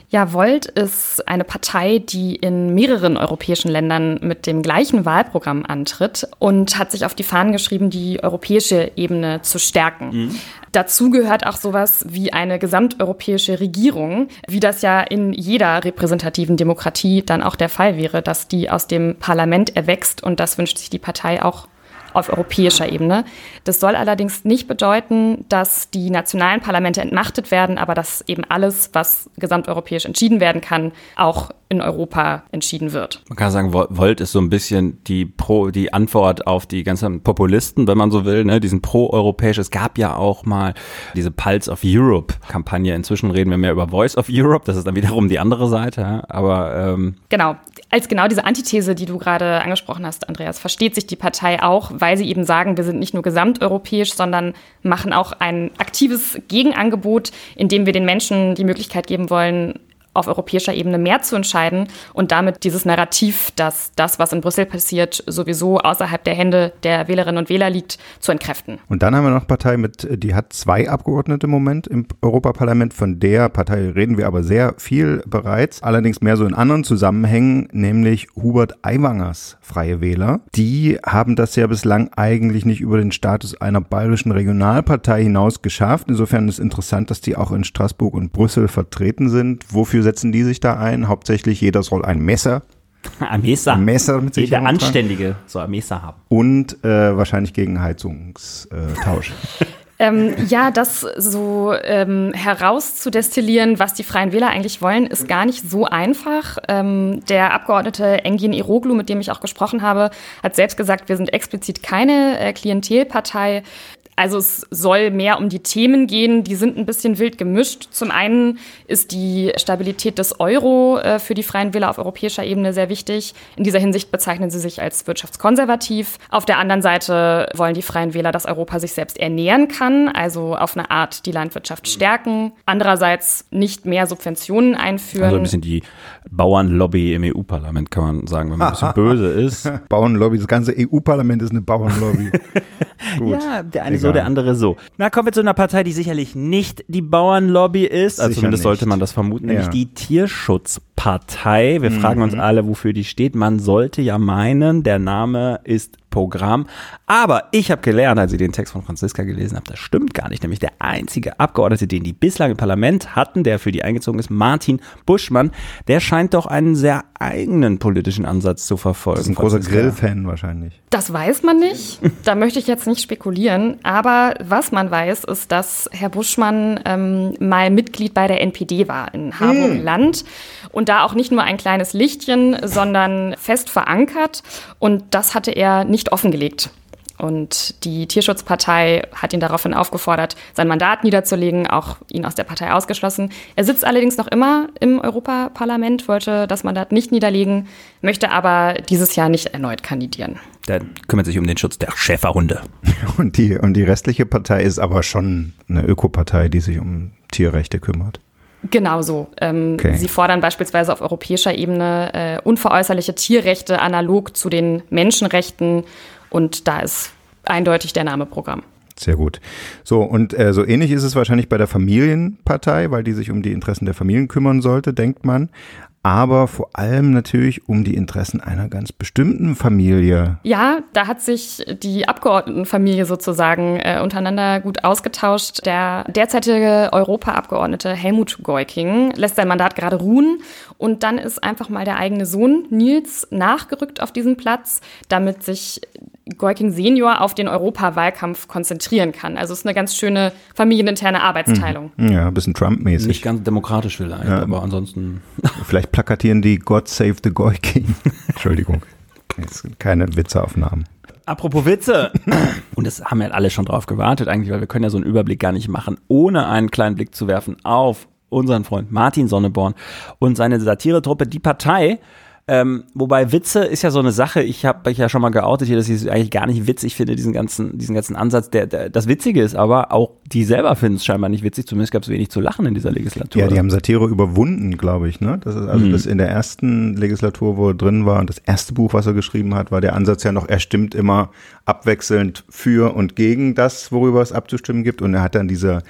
Ja, Volt ist eine Partei, die in mehreren europäischen Ländern mit dem gleichen Wahlprogramm antritt und hat sich auf die Fahnen geschrieben, die europäische Ebene zu stärken. Mhm. Dazu gehört auch sowas wie eine gesamteuropäische Regierung, wie das ja in jeder repräsentativen Demokratie dann auch der Fall wäre, dass die aus dem Parlament erwächst, und das wünscht sich die Partei auch auf europäischer Ebene. Das soll allerdings nicht bedeuten, dass die nationalen Parlamente entmachtet werden, aber dass eben alles, was gesamteuropäisch entschieden werden kann, auch in Europa entschieden wird. Man kann sagen, Volt ist so ein bisschen die Pro, die Antwort auf die ganzen Populisten, wenn man so will, ne, diesen pro-europäisch. Es gab ja auch mal diese Pulse of Europe-Kampagne. Inzwischen reden wir mehr über Voice of Europe. Das ist dann wiederum die andere Seite. Aber ähm genau, als genau diese Antithese, die du gerade angesprochen hast, Andreas, versteht sich die Partei auch, weil sie eben sagen, wir sind nicht nur gesamteuropäisch, sondern machen auch ein aktives Gegenangebot, indem wir den Menschen die Möglichkeit geben wollen, auf europäischer Ebene mehr zu entscheiden und damit dieses Narrativ, dass das, was in Brüssel passiert, sowieso außerhalb der Hände der Wählerinnen und Wähler liegt, zu entkräften. Und dann haben wir noch eine Partei, mit, die hat zwei Abgeordnete im Moment im Europaparlament. Von der Partei reden wir aber sehr viel bereits, allerdings mehr so in anderen Zusammenhängen, nämlich Hubert Aiwangers Freie Wähler. Die haben das ja bislang eigentlich nicht über den Status einer bayerischen Regionalpartei hinaus geschafft. Insofern ist es interessant, dass die auch in Straßburg und Brüssel vertreten sind. Wofür setzen die sich da ein? Hauptsächlich jeder soll ein Messer. Ein Messer. Ein Messer mit sich Jeder Anständige soll ein Messer haben. Und äh, wahrscheinlich gegen Heizungstausch. Ähm, ja, das so ähm, herauszudestillieren, was die Freien Wähler eigentlich wollen, ist gar nicht so einfach. Ähm, der Abgeordnete Engin Eroglu, mit dem ich auch gesprochen habe, hat selbst gesagt, wir sind explizit keine äh, Klientelpartei. Also es soll mehr um die Themen gehen, die sind ein bisschen wild gemischt. Zum einen ist die Stabilität des Euro äh, für die Freien Wähler auf europäischer Ebene sehr wichtig. In dieser Hinsicht bezeichnen sie sich als wirtschaftskonservativ. Auf der anderen Seite wollen die Freien Wähler, dass Europa sich selbst ernähren kann, also auf eine Art die Landwirtschaft stärken. Andererseits nicht mehr Subventionen einführen. Also ein bisschen die Bauernlobby im E U-Parlament, kann man sagen, wenn man ein bisschen böse ist. Bauernlobby, das ganze E U-Parlament ist eine Bauernlobby. Gut. Ja, der eine so, der andere so. Na, kommen wir zu einer Partei, die sicherlich nicht die Bauernlobby ist. Also zumindest sollte man das vermuten, nämlich ja. die Tierschutzpartei. Wir mhm. fragen uns alle, wofür die steht. Man sollte ja meinen, der Name ist Programm. Aber ich habe gelernt, als ich den Text von Franziska gelesen habe, das stimmt gar nicht. Nämlich der einzige Abgeordnete, den die bislang im Parlament hatten, der für die eingezogen ist, Martin Buschmann, der scheint doch einen sehr eigenen politischen Ansatz zu verfolgen. Das ist ein großer Grillfan wahrscheinlich. Das weiß man nicht. Da möchte ich jetzt nicht spekulieren. Aber was man weiß, ist, dass Herr Buschmann ähm, mal Mitglied bei der N P D war in Harburg-Land. Und da auch nicht nur ein kleines Lichtchen, sondern fest verankert. Und das hatte er nicht offengelegt. Und die Tierschutzpartei hat ihn daraufhin aufgefordert, sein Mandat niederzulegen, auch ihn aus der Partei ausgeschlossen. Er sitzt allerdings noch immer im Europaparlament, wollte das Mandat nicht niederlegen, möchte aber dieses Jahr nicht erneut kandidieren. Der kümmert sich um den Schutz der Schäferhunde. Und die, und die restliche Partei ist aber schon eine Ökopartei, die sich um Tierrechte kümmert. Genau so. Ähm, okay. Sie fordern beispielsweise auf europäischer Ebene äh, unveräußerliche Tierrechte analog zu den Menschenrechten. Und da ist eindeutig der Name Programm. Sehr gut. So, und äh, so ähnlich ist es wahrscheinlich bei der Familienpartei, weil die sich um die Interessen der Familien kümmern sollte, denkt man. Aber vor allem natürlich um die Interessen einer ganz bestimmten Familie. Ja, da hat sich die Abgeordnetenfamilie sozusagen äh, untereinander gut ausgetauscht. Der derzeitige Europaabgeordnete Helmut Geuking lässt sein Mandat gerade ruhen. Und dann ist einfach mal der eigene Sohn Nils nachgerückt auf diesen Platz, damit sich Geuking Senior auf den Europawahlkampf konzentrieren kann. Also es ist eine ganz schöne familieninterne Arbeitsteilung. Ja, ein bisschen Trump-mäßig. Nicht ganz demokratisch vielleicht, ja. Aber ansonsten... Vielleicht plakatieren die God Save the Geuking. Entschuldigung, jetzt sind keine Witzeaufnahmen. Apropos Witze. Und das haben ja alle schon drauf gewartet eigentlich, weil wir können ja so einen Überblick gar nicht machen, ohne einen kleinen Blick zu werfen auf unseren Freund Martin Sonneborn und seine Satiretruppe Die Partei. Ähm, wobei Witze ist ja so eine Sache, ich habe mich ja schon mal geoutet hier, dass ich es eigentlich gar nicht witzig finde, diesen ganzen, diesen ganzen Ansatz. Der, der, das Witzige ist aber, auch die selber finden es scheinbar nicht witzig, zumindest gab es wenig zu lachen in dieser Legislatur. Ja, die haben Satire überwunden, glaube ich. Ne? Das ist also mhm. das in der ersten Legislatur, wo er drin war, und das erste Buch, was er geschrieben hat, war der Ansatz ja noch, er stimmt immer abwechselnd für und gegen das, worüber es abzustimmen gibt. Und er hat dann diese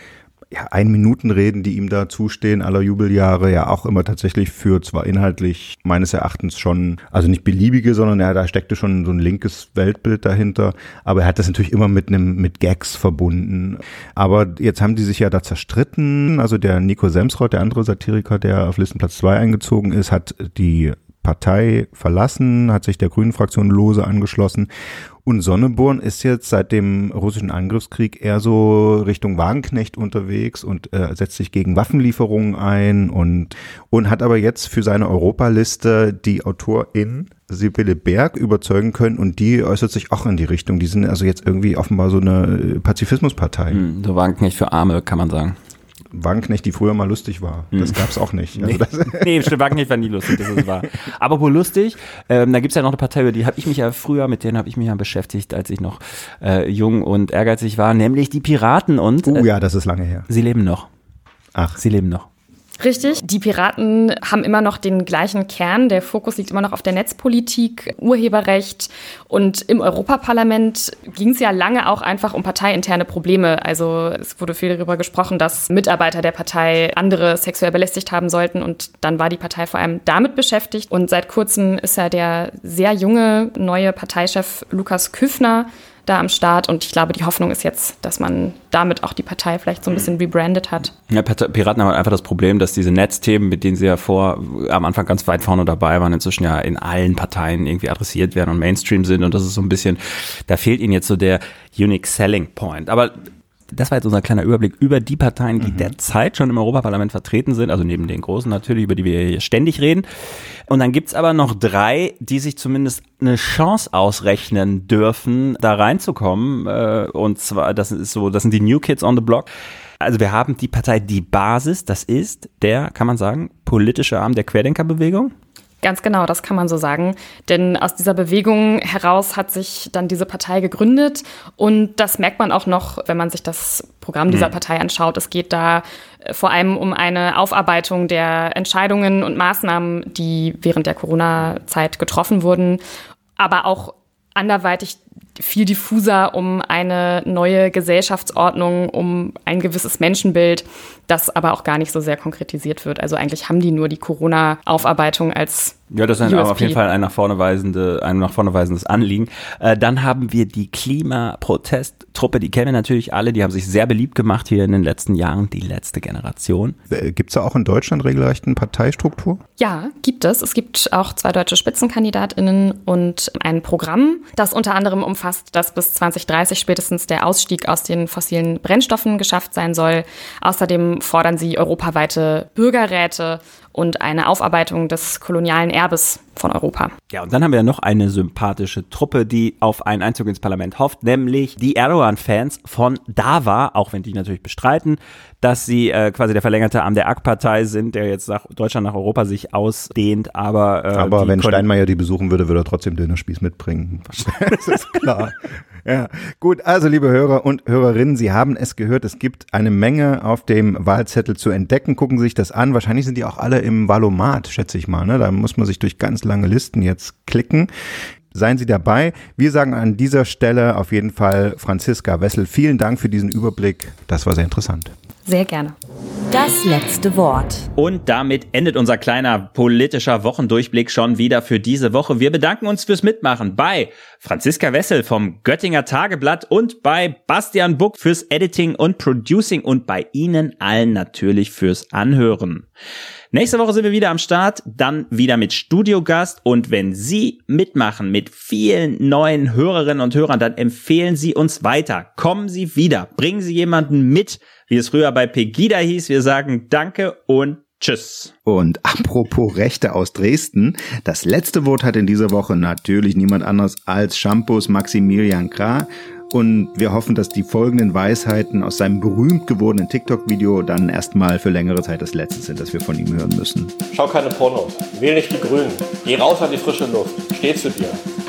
ja, Ein-Minuten-Reden, die ihm da zustehen, aller Jubeljahre, ja auch immer tatsächlich für zwar inhaltlich meines Erachtens schon, also nicht beliebige, sondern ja, da steckte schon so ein linkes Weltbild dahinter, aber er hat das natürlich immer mit einem, mit Gags verbunden. Aber jetzt haben die sich ja da zerstritten, also der Nico Semsrott, der andere Satiriker, der auf Listenplatz zwei eingezogen ist, hat die Partei verlassen, hat sich der Grünen-Fraktion lose angeschlossen. Und Sonneborn ist jetzt seit dem russischen Angriffskrieg eher so Richtung Wagenknecht unterwegs und äh, setzt sich gegen Waffenlieferungen ein und, und hat aber jetzt für seine Europaliste die Autorin Sibylle Berg überzeugen können und die äußert sich auch in die Richtung. Die sind also jetzt irgendwie offenbar so eine Pazifismuspartei. Hm, so Wagenknecht für Arme, kann man sagen. Wagenknecht, die früher mal lustig war. Das gab's auch nicht. Also nee, das nee, stimmt, Wagenknecht war nie lustig, das ist wahr. Aber wohl lustig, ähm, da gibt's ja noch eine Partei, über die habe ich mich ja früher, mit denen habe ich mich ja beschäftigt, als ich noch äh, jung und ehrgeizig war, nämlich die Piraten und uh, äh, ja, das ist lange her. Sie leben noch. Ach. Sie leben noch. Richtig, die Piraten haben immer noch den gleichen Kern. Der Fokus liegt immer noch auf der Netzpolitik, Urheberrecht. Und im Europaparlament ging es ja lange auch einfach um parteiinterne Probleme. Also es wurde viel darüber gesprochen, dass Mitarbeiter der Partei andere sexuell belästigt haben sollten. Und dann war die Partei vor allem damit beschäftigt. Und seit kurzem ist ja der sehr junge neue Parteichef Lukas Küffner da am Start und ich glaube, die Hoffnung ist jetzt, dass man damit auch die Partei vielleicht so ein bisschen rebrandet hat. Ja, Piraten haben einfach das Problem, dass diese Netzthemen, mit denen sie ja vor am Anfang ganz weit vorne dabei waren, inzwischen ja in allen Parteien irgendwie adressiert werden und Mainstream sind und das ist so ein bisschen, da fehlt ihnen jetzt so der Unique Selling Point. Aber das war jetzt unser kleiner Überblick über die Parteien, die mhm. derzeit schon im Europaparlament vertreten sind, also neben den großen natürlich, über die wir hier ständig reden. Und dann gibt's aber noch drei, die sich zumindest eine Chance ausrechnen dürfen, da reinzukommen. Und zwar, das ist so, das sind die New Kids on the Block. Also wir haben die Partei Die Basis, das ist der, kann man sagen, politische Arm der Querdenkerbewegung. Ganz genau, das kann man so sagen. Denn aus dieser Bewegung heraus hat sich dann diese Partei gegründet. Und das merkt man auch noch, wenn man sich das Programm dieser Partei anschaut. Es geht da vor allem um eine Aufarbeitung der Entscheidungen und Maßnahmen, die während der Corona-Zeit getroffen wurden. Aber auch anderweitig viel diffuser um eine neue Gesellschaftsordnung, um ein gewisses Menschenbild, das aber auch gar nicht so sehr konkretisiert wird. Also eigentlich haben die nur die Corona-Aufarbeitung als Ja, das ist ein, auf jeden Fall ein nach vorne weisende, ein nach vorne weisendes Anliegen. Äh, dann haben wir die Klimaprotesttruppe, die kennen wir natürlich alle, die haben sich sehr beliebt gemacht hier in den letzten Jahren, die letzte Generation. Gibt es da auch in Deutschland regelrecht eine Parteistruktur? Ja, gibt es. Es gibt auch zwei deutsche SpitzenkandidatInnen und ein Programm, das unter anderem umfasst, dass bis zwanzig dreißig spätestens der Ausstieg aus den fossilen Brennstoffen geschafft sein soll. Außerdem fordern sie europaweite Bürgerräte und eine Aufarbeitung des kolonialen Erbes von Europa. Ja, und dann haben wir noch eine sympathische Truppe, die auf einen Einzug ins Parlament hofft, nämlich die Erdogan-Fans von DAWA, auch wenn die natürlich bestreiten, dass sie äh, quasi der verlängerte Arm der A K-Partei sind, der jetzt nach Deutschland, nach Europa sich ausdehnt, aber... Äh, aber wenn Steinmeier die besuchen würde, würde er trotzdem Dönerspieß mitbringen. Das ist klar. Ja, gut, also liebe Hörer und Hörerinnen, Sie haben es gehört, es gibt eine Menge auf dem Wahlzettel zu entdecken. Gucken Sie sich das an. Wahrscheinlich sind die auch alle im Wahlomat, schätze ich mal. Ne? Da muss man sich durch ganz lange Listen jetzt klicken. Seien Sie dabei. Wir sagen an dieser Stelle auf jeden Fall Franziska Wessel, vielen Dank für diesen Überblick. Das war sehr interessant. Sehr gerne. Das letzte Wort. Und damit endet unser kleiner politischer Wochendurchblick schon wieder für diese Woche. Wir bedanken uns fürs Mitmachen bei Franziska Wessel vom Göttinger Tageblatt und bei Bastian Buck fürs Editing und Producing und bei Ihnen allen natürlich fürs Anhören. Nächste Woche sind wir wieder am Start, dann wieder mit Studiogast und wenn Sie mitmachen mit vielen neuen Hörerinnen und Hörern, dann empfehlen Sie uns weiter. Kommen Sie wieder, bringen Sie jemanden mit, wie es früher bei Pegida hieß. Wir sagen Danke und Tschüss. Und apropos Rechte aus Dresden, das letzte Wort hat in dieser Woche natürlich niemand anderes als Shampoos Maximilian Krah. Und wir hoffen, dass die folgenden Weisheiten aus seinem berühmt gewordenen TikTok-Video dann erstmal für längere Zeit das letzte sind, das wir von ihm hören müssen. Schau keine Pornos, wähl nicht die Grünen, geh raus an die frische Luft, steh zu dir.